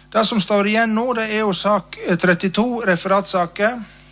Det som står igjen nå, det jo sak 32, referatsaker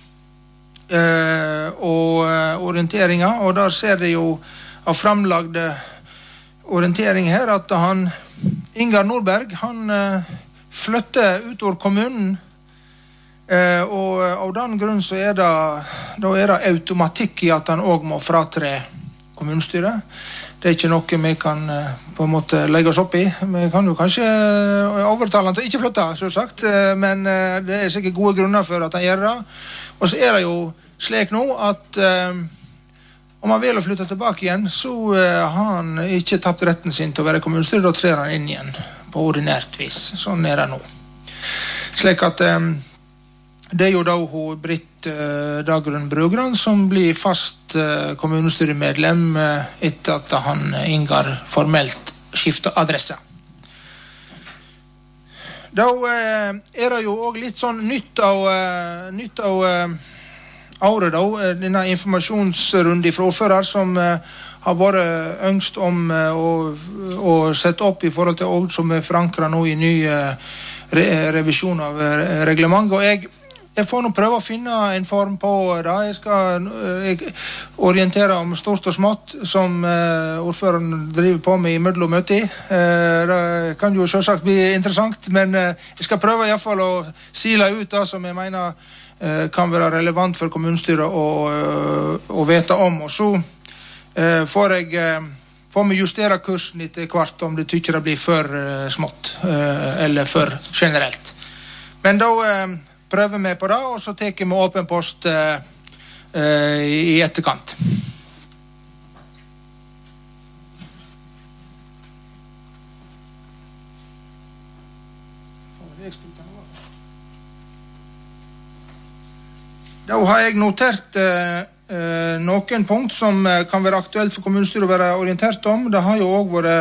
og orienteringer, og der ser det jo av framlagde orientering her at Ingar Nordberg, han flytter ut av kommunen, og av den grunn så det automatikk i at han også må fratre kommunestyret. Det ikke noe vi kan på en måte legge oss opp i. Vi kan jo kanskje overtale han til å ikke flytte, så sagt, men det sikkert gode grunner for at han gjør det. Og så det jo slik nå at om han vil flytte tilbake igjen, så har han ikke tapt retten sin til å være kommunestyre, da trer han inn igjen på ordinært vis. Sånn det nå. Slik at det jo da Britt Dagrun Brugran som blir fast kommunestyremedlem etter at han Ingar formelt skifter adresse. Da det jo også litt sånn nytt av året da, denne informasjonsrunden fra ordfører som har vært ønskst om å sette opp i forhold til også som forankret nå i ny revisjon av reglement, og jeg får nå prøve å finne en form på det. Jeg skal orientere om stort og smått som ordføreren driver på med i møte. Det kan jo selvsagt bli interessant, men jeg skal prøve i hvert fall å sile ut det som jeg mener kan være relevant for kommunestyret å vite om. Og så får vi justere kursen etter hvert om det tykker det blir for smått eller for generelt. Men da prøver vi på det, og så tar vi åpen post i etterkant. Da har jeg notert noen punkt som kan være aktuelt for kommunestyret å være orientert om. Det har jo også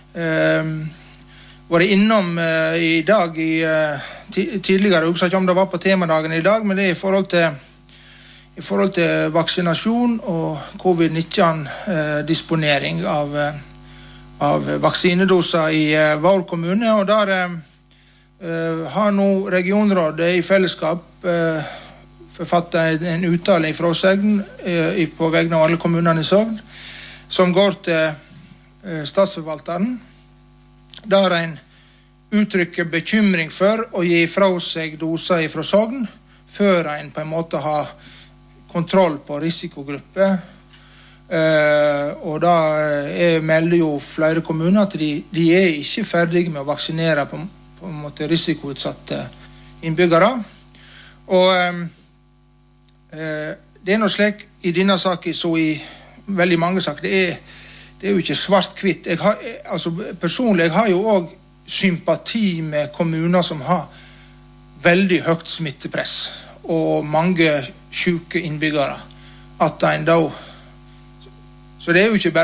vært innom i dag tidligere, jeg husker ikke om det var på temadagen i dag, men det i forhold til vaksinasjon og covid-19 disponering av vaksinedoser i vår kommune, og der har nå regionrådet i fellesskap forfattet en uttale fra Sogn på vegne av alle kommunene i Sogn, som går til statsforvalteren, der en uttrykker bekymring for å gi fra seg doser fra Sogn før en på en måte har kontroll på risikogrupper. Og da melder jo flere kommuner at de ikke ferdige med å vaksinere på en måte risikoutsatte innbyggere. Og det noe slik i denne saken, så i veldig mange saker, det jo ikke svart-hvitt. Personlig har jeg jo også sympati med kommuner som har veldig høyt smittepress og mange syke innbyggere. At en da... Så det jo ikke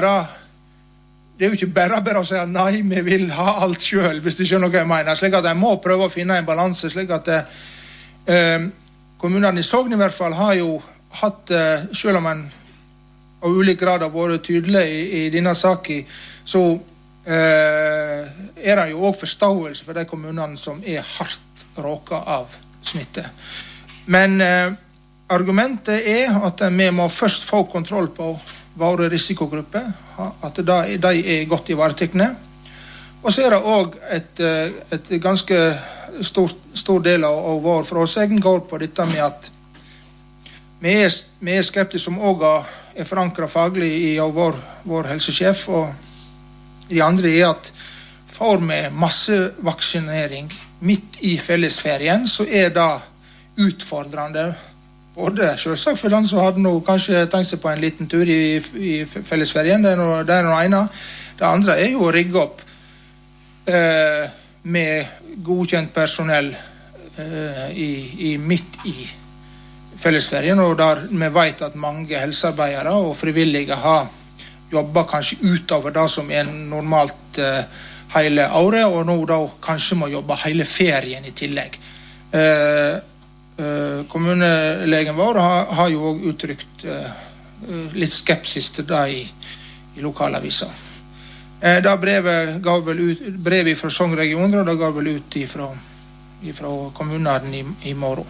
bare å si nei, vi vil ha alt selv, hvis du skjønner hva jeg mener. Slik at en må prøve å finne en balanse, slik at kommunene i Sogn i hvert fall har jo hatt, selv om en av ulik grad har vært tydelig i denne saken, så det jo også forståelse for de kommunene som hardt råket av smitte. Men argumentet at vi må først få kontroll på våre risikogrupper, at de godt ivaretekne. Og så det også et ganske stor del av vår fråsegn går på dette med at vi skeptiske som også forankret faglig i vår helsesjef, og de andre at får vi massevaksinering midt i fellesferien, så det utfordrende, både selvsagt for den som hadde nå kanskje tenkt seg på en liten tur i fellesferien, det noe ene. Det andre jo å rigge opp med godkjent personell midt i fellesferien, og der vi vet at mange helsearbeidere og frivillige har jobber kanskje utover det som normalt hele året, og nå da kanskje må jobbe hele ferien i tillegg. Kommunelegen vår har jo også uttrykt litt skepsis til det i lokalavisa. Da brevet fra Sogn regioner, og det gav vel ut fra ifra kommunen i morgen.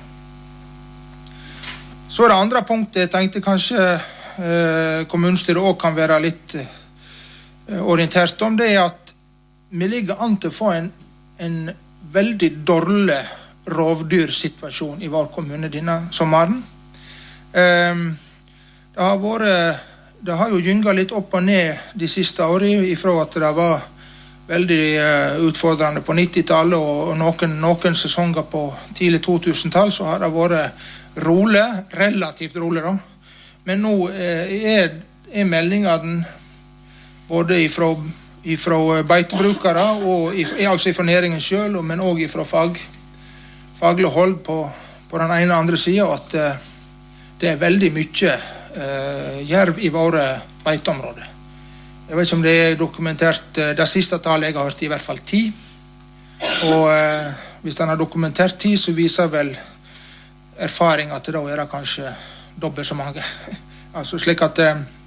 Så det andre punktet, jeg tenkte kanskje kommunestyret også kan være litt orientert om, det at vi ligger an til å få en veldig dårlig rovdyrsituasjon i vår kommune denne sommeren. Det har jo gynget litt opp og ned de siste årene, ifra at det var veldig utfordrende på 90-tallet og noen sesonger på tidlig 2000-tall, så har det vært rolig, relativt rolig da. Men nå er meldingen både ifra beitebrukere, og altså ifra næringen selv, men også ifra faglig hold på den ene og andre siden, at det er veldig mye jerv i våre beiteområder. Jeg vet ikke om det er dokumentert, det siste tallet jeg har hørt i hvert fall 10. Og hvis den har dokumentert 10, så viser vel erfaring at da er det kanskje dobbelt så mange. Altså slik at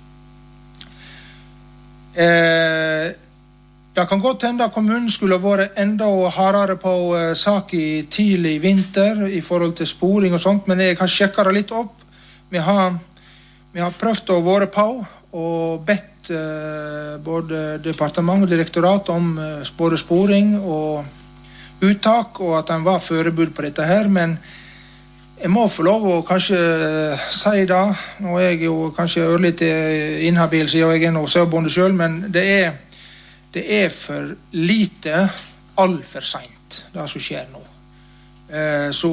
det kan godt hende at kommunen skulle vært enda hardere på sak i tidlig vinter i forhold til sporing og sånt, men jeg har sjekket det litt opp. Vi har prøvd å være på og bedt både departement og direktorat om både sporing og uttak, og at den var forebud på dette her, men jeg må få lov å kanskje si det, og jeg er jo kanskje ørlitt inhabil, siden jeg er noe sauebonde selv, men det er for lite, alt for sent, det som skjer nå. Så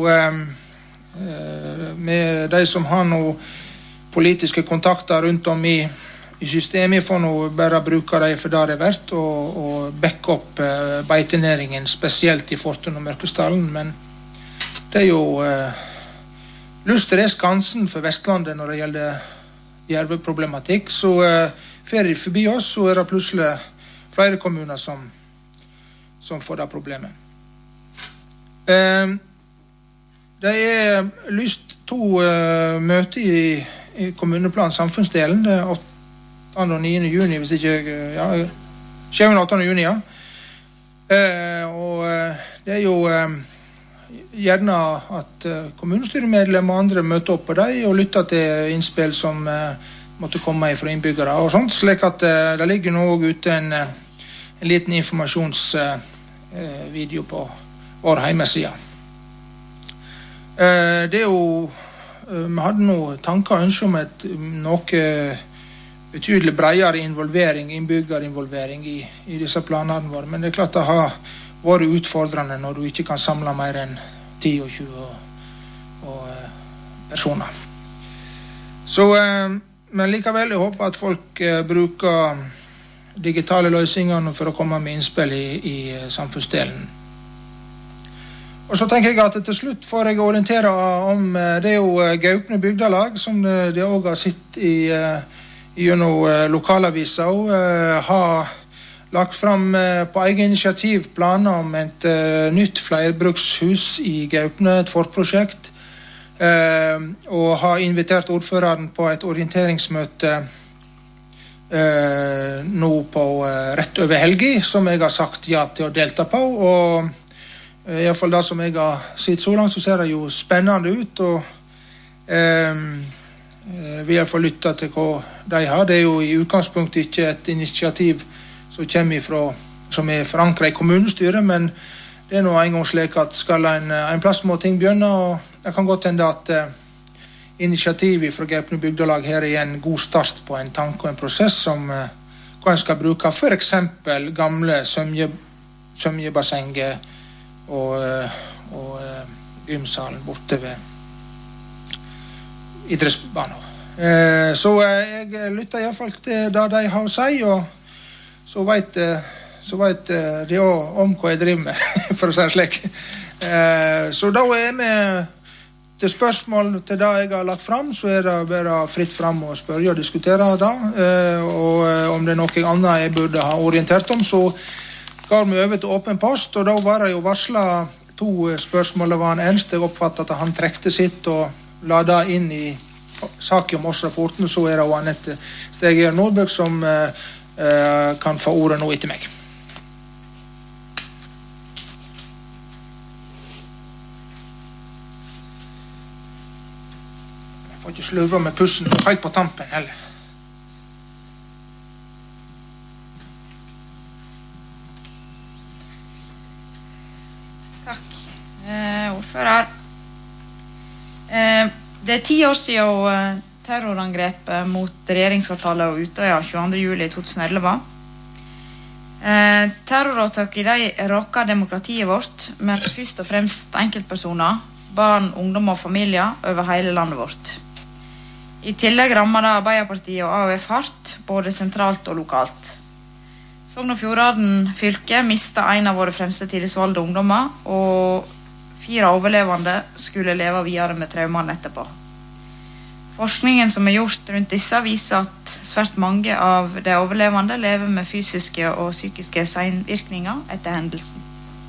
med de som har noen politiske kontakter rundt om i systemet, får nå bare bruke det for det det er verdt, og backe opp beitenæringen, spesielt i Fortun og Mørkesdalen, men det er jo lyst til det skansen for Vestlandet når det gjelder jerveproblematikk, så fer de forbi oss, så er det plutselig flere kommuner som får det problemet. Det er lyst 2 møter i kommuneplan samfunnsdelen, det er 8. og 9. juni, hvis ikke, ja, 7. og 8. juni, ja. Og det er jo gjerne at kommunestyremedlemmer og andre møter opp på deg og lytter til innspill som måtte komme fra innbyggere og sånt, slik at det ligger nå ute en liten informasjonsvideo på vår hjemmeside. Det er jo, vi hadde noen tanker og ønsker om noe betydelig bredere involvering, innbyggerinvolvering i disse planene våre, men det er klart det har vært utfordrende når du ikke kan samle mer enn 10 og 20 personer. Så, men likevel, jeg håper at folk bruker digitale løsninger for å komme med innspill i samfunnsdelen. Og så tenker jeg at til slutt får jeg orientere om det er jo Gaupne bygdelag, som de også har sett gjennom lokalaviser, og har lagt fram på egen initiativ planer om et nytt flerbrukshus i Gaupne, et forprosjekt, og har invitert ordføreren på et orienteringsmøte nå på rett over helgi, som jeg har sagt ja til å delta på, og i hvert fall det som jeg har sett så langt, så ser det jo spennende ut, og vi har fått lyttet til hva de har. Det er jo i utgangspunktet ikke et initiativ som kommer som er forankret i kommunestyret, men det er nå en gang slik at skal en plass må ting begynne, og det kan godt hende at initiativet fra Gaupne bygdelag her er en god start på en tanke og en prosess som hva en skal bruke, for eksempel gamle svømjebassenger og gymsalen borte ved idrettsbaner. Så jeg lytter i hvert fall til det de har å si, og så vet de også om hva jeg driver med, for å si det slik. Så da er vi til spørsmål til det jeg har lagt fram, så er det bare fritt frem og spørre og diskutere det, og om det er noe annet jeg burde ha orientert om, så går vi over til åpen post, og da var det jo varslet 2 spørsmål. Det var en eneste jeg oppfattet at han trekte sitt og la det inn i saken om årsrapporten, så er det jo Anette Steger Nordbøk som kan få ordet nå etter meg. Må ikke slurve med pussen helt på tampen heller. Takk. Ordfører. Det 10 år siden terrorangrepet mot regjeringskvartalet og Utøya 22. juli 2011. Terroråtak i de råker demokratiet vårt, men først og fremst enkeltpersoner, barn, ungdom og familier over hele landet vårt. I tillegg rammer det Arbeiderpartiet og AUF hardt, både sentralt og lokalt. Sogn og Fjordane fylke mistet en av våre fremste tillitsvalgte ungdommer, og 4 overlevende skulle leve videre med traumene etterpå. Forskningen som gjort rundt disse viser at svært mange av de overlevende lever med fysiske og psykiske senvirkninger etter hendelsen.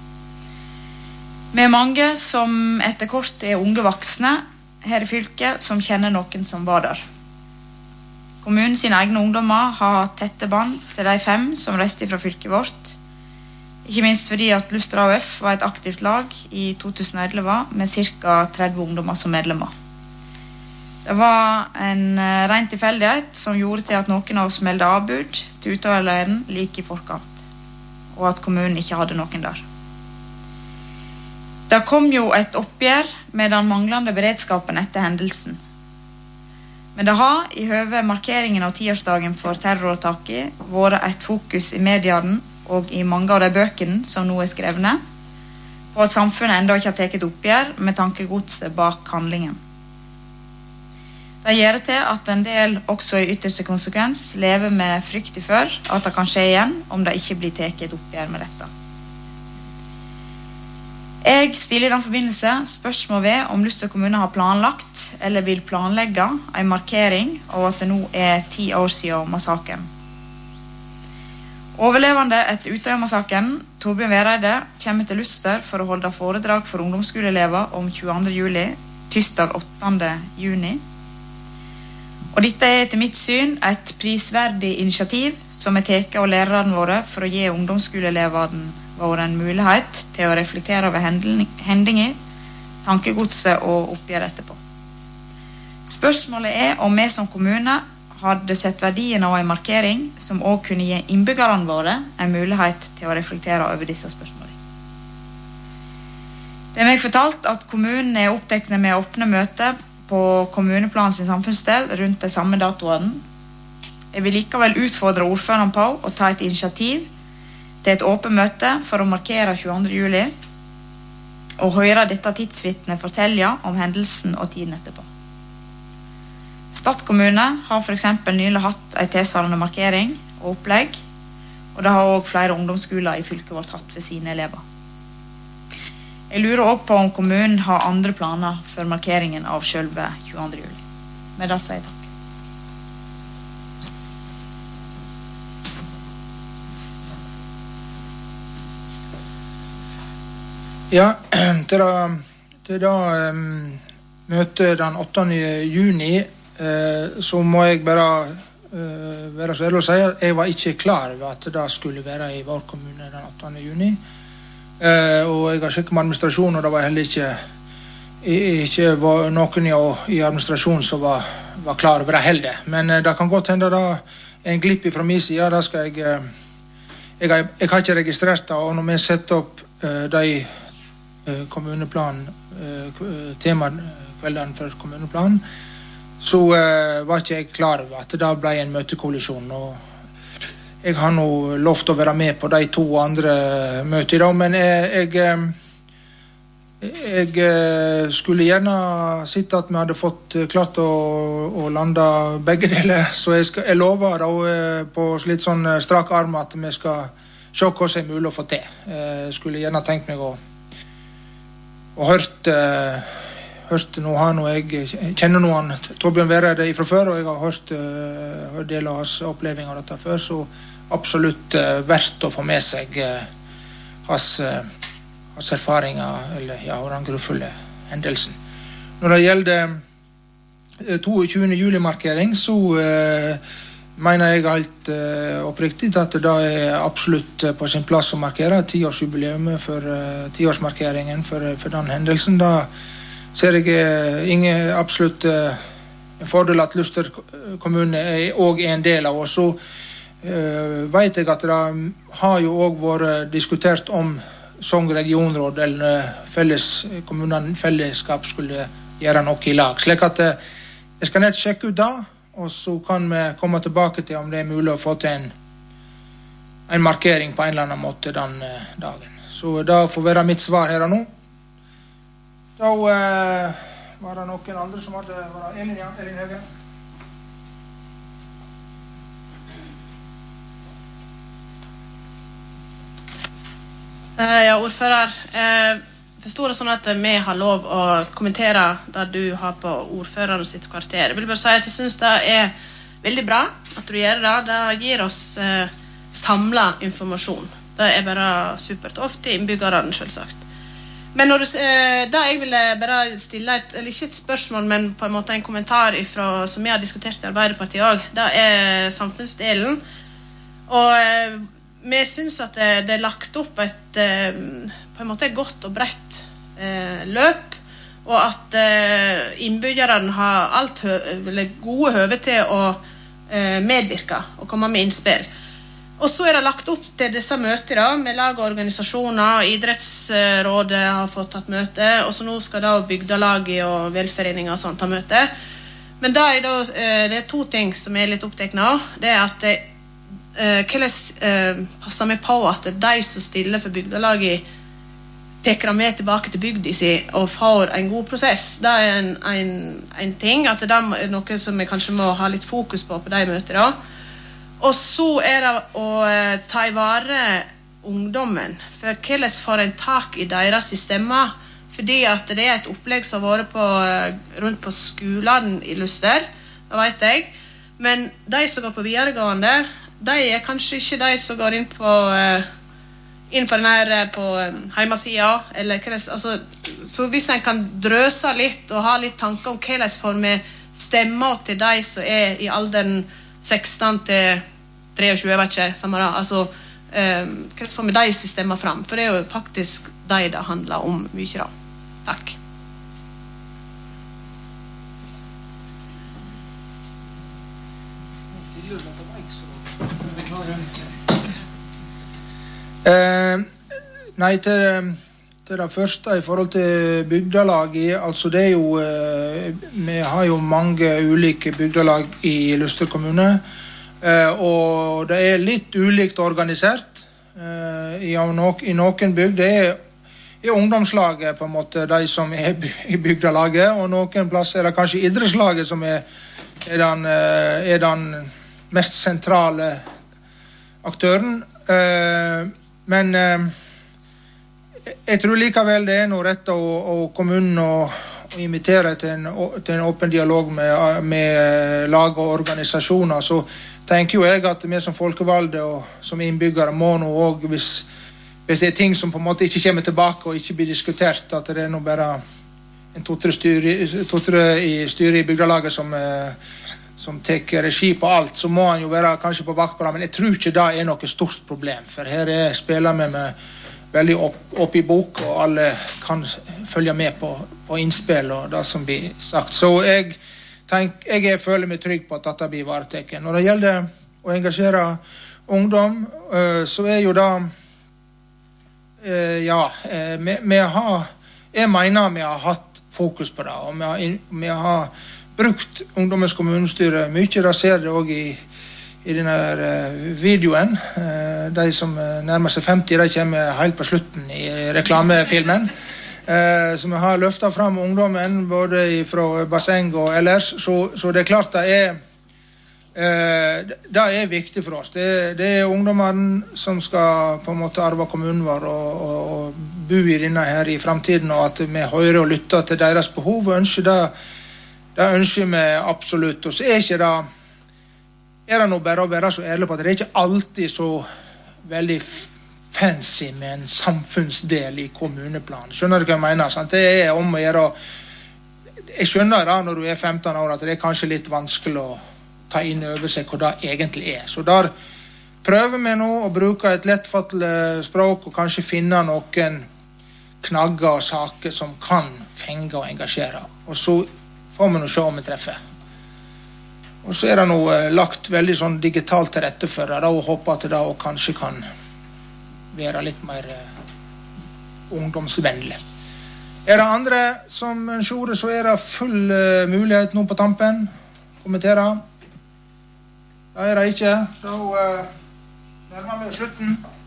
Vi mange som etter kort unge voksne her i fylket som kjenner noen som var der. Kommunen sine egne ungdommer har tette bånd til de 5 som reiste fra fylket vårt. Ikke minst fordi at Lustra AUF var et aktivt lag i 2011 med ca. 30 ungdommer som medlemmer. Det var en ren tilfeldighet som gjorde til at noen av oss meldte avbud til Utøya-leiren like i forkant, og at kommunen ikke hadde noen der. Det kom jo et oppgjør med den manglende beredskapen etter hendelsen. Men det har i høve markeringen av 10-årsdagen for terroråtaket vært et fokus i mediene og i mange av de bøkene som nå skrevne, på at samfunnet enda ikke har tatt et oppgjør med tankegodset bak handlingen. Det gjør til at en del også i ytterste konsekvens lever med frykt for at det kan skje igjen om det ikke blir tatt et oppgjør med dette. Jeg stiller i den forbindelse spørsmål ved om Luster kommune har planlagt eller vil planlegge en markering av at det nå 10 år siden massakren. Overlevende etter Utøya-massakren, Torbjørn Vereide, kommer til Luster for å holde foredrag for ungdomsskoleelever om 22. juli, tirsdag 8. juni. Og dette etter mitt syn et prisverdig initiativ som tatt av lærerne våre for å gi ungdomsskoleelevene våre en mulighet til å reflektere over hendinger, tankegodset og oppgjør etterpå. Spørsmålet om vi som kommune hadde sett verdien av en markering som også kunne gi innbyggerne våre en mulighet til å reflektere over disse spørsmålene. Det meg fortalt at kommunen opptekne med å åpne møte på kommuneplan sin samfunnsdel rundt de samme datoene. Jeg vil likevel utfordre ordføreren på å ta et initiativ til et åpent møte for å markere 22. juli og høre dette tidsvitnet fortelle om hendelsen og tiden etterpå. Stad kommune har for eksempel nylig hatt en tilsvarende markering og opplegg, og det har også flere ungdomsskoler i fylket vårt hatt for sine elever. Jeg lurer også på om kommunen har andre planer for markeringen av selve 22. juli. Med det sier jeg takk. Ja, til da møtet den 8. juni, så må jeg bare være så ærlig å si at jeg var ikke klar over at det skulle være i vår kommune den 8. juni. Og jeg har sjekket med administrasjonen, og det var heller ikke var noen i administrasjonen som var klar over det heller. Men det kan godt hende da en glipp fra min side, da skal jeg har ikke registrert det, og når vi setter opp de kommuneplan, temakveldene for kommuneplan, så var ikke jeg klar over at det ble en møtekollisjon, og jeg har nå lovt å være med på de 2 andre møter i dag, men jeg skulle gjerne sett at vi hadde fått klart å lande begge deler, så jeg lover da på litt sånn strak arm at vi skal se hva som mulig å få til. Jeg skulle gjerne tenkt meg å hørt nå jeg kjenner noen Torbjørn Vereide fra før, og jeg har hørt del av hans oppleving av dette før, så absolutt verdt å få med seg hans erfaringer eller den grufulle hendelsen. Når det gjelder 22. juli-markering, så mener jeg helt oppriktig at det absolutt på sin plass å markere 10-årsjubileum for 10-årsmarkeringen for den hendelsen. Da ser jeg absolutt en fordel at Luster kommune også en del av oss. Så vet jeg at det har jo også vært diskutert om Sogn regionråd eller kommunene fellesskap skulle gjøre noe I lag. Slik at jeg skal nett sjekke ut det, og så kan vi komme tilbake til om det mulig å få til en markering på en eller annen måte den dagen. Så det får være mitt svar her og nå. Da var det noen andre som hadde Elin Hauge. Ja, ordfører. Forstår det sånn at vi har lov å kommentere det du har på ordføreren sitt kvarter. Jeg vil bare si at jeg synes det veldig bra at du gjør det. Det gir oss samlet informasjon. Det bare supert ofte innbyggerne, selvsagt. Men når da jeg ville bare stille eller ikke et spørsmål, men på en måte en kommentar som jeg har diskutert I Arbeiderpartiet også, det samfunnsdelen. Og vi synes at det lagt opp på en måte et godt og bredt løp, og at innbyggerne har gode høve til å medvirke og komme med innspill. Og så det lagt opp til disse møter da, med lag og organisasjoner, idrettsrådet har fått tatt møte, og så nå skal da bygdelaget og velforeninger og sånt ta møte. Men da det to ting som litt opptekne av. Det at hvordan passer vi på at de som stiller for bygdelaget tekker med tilbake til bygda si og får en god prosess. Det en ting, at det noe som vi kanskje må ha litt fokus på de møtene da. Og så det å ta I vare ungdommen, for hvordan får en tak I deres stemmer, fordi at det et opplegg som har vært rundt på skolene I Luster, det vet jeg, men de som går på videregående, de kanskje ikke de som går inn på den her på hjemmesiden, eller altså, så hvis en kan drøse litt og ha litt tanker om hvordan får vi stemmer til de som I alderen 16 til 23, jeg vet ikke, samme da. Altså, hvordan får vi de stemmer fram? For det jo faktisk de det handler om mye da. Takk. Nei, til det første I forhold til bygdelaget, altså det jo, vi har jo mange ulike bygdelag I Luster kommune, og det litt ulikt organisert. I noen bygd, det ungdomslaget på en måte, de som I bygdelaget, og noen plasser det kanskje idrettslaget som den mest sentrale aktøren. Men jeg tror likevel det noe rett å kommunen å invitere til en åpen dialog med lag og organisasjoner, så tenker jo jeg at vi som folkevalgte og som innbyggere må nå også, hvis det ting som på en måte ikke kommer tilbake og ikke blir diskutert, at det nå bare en to-tre I styret I bygdelaget som tar regi på alt, så må han jo være kanskje på vakt på det, men jeg tror ikke det noe stort problem, for her spiller vi med veldig opp I bok, og alle kan følge med på innspill og det som blir sagt. Så jeg føler meg trygg på at dette blir vareteket. Når det gjelder å engasjere ungdom, så jo det jeg mener vi har hatt fokus på det, og vi har brukt ungdommens kommunestyre mye. Da ser det også I denne videoen. De som nærmer seg 50, de kommer helt på slutten I reklamefilmen. Så vi har løftet fram ungdommen både fra basseng og ellers, så det klart det viktig for oss. Det ungdommene som skal på en måte arve kommunen vår og bo I denne her I fremtiden, og at vi hører og lytter til deres behov og ønsker det ønsker vi absolutt. Og så ikke det nå bare å være så ærlig på at det ikke alltid så veldig fancy med en samfunnsdel I kommuneplanen. Skjønner du hva jeg mener? Sant? Det om å gjøre. Jeg skjønner da når du 15 år at det kanskje litt vanskelig å ta inn over seg hva det egentlig Så der prøver vi nå å bruke et lettfattelig språk og kanskje finne noen knagger og saker som kan fenge og engasjere. Og så får vi nå se om vi treffer. Og så det nå lagt veldig sånn digitalt til rette for det, og håper at det og kanskje kan være litt mer ungdomsvennlig. Det andre som ønsker ordet, så det full mulighet nå på tampen. Kommentere. Det det ikke. Da nærmer vi slutten.